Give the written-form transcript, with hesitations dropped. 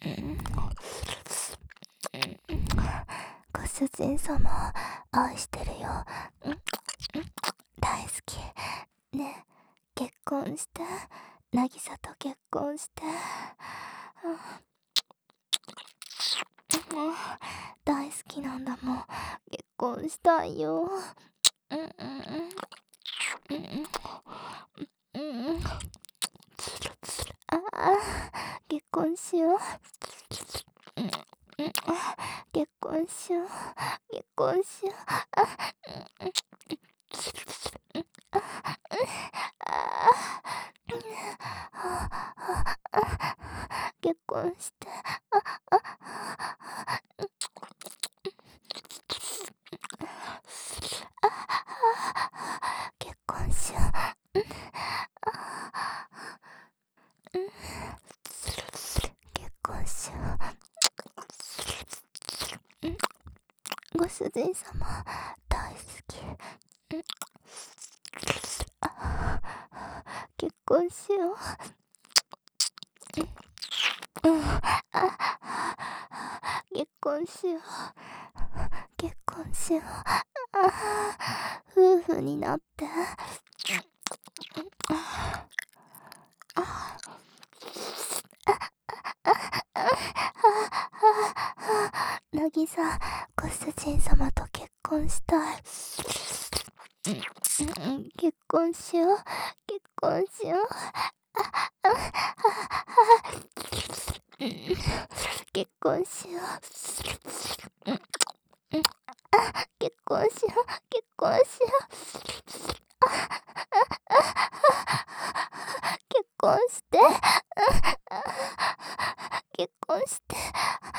ご主人様、愛してるよ。大好き。ねえ、結婚して。渚と結婚して。大好きなんだもん。結婚したいよ。結婚しよう。結婚しよう。結婚しよう。結婚して。結婚しよう。結婚しよう。ご主人様、大好き。結婚しよう。結婚しよう。結婚しよう。夫婦になって。渚、ご主人様と結婚したい。結婚しよう。結婚しよう。結婚しよう。結婚しよう。結婚しよう。結婚して。結婚して。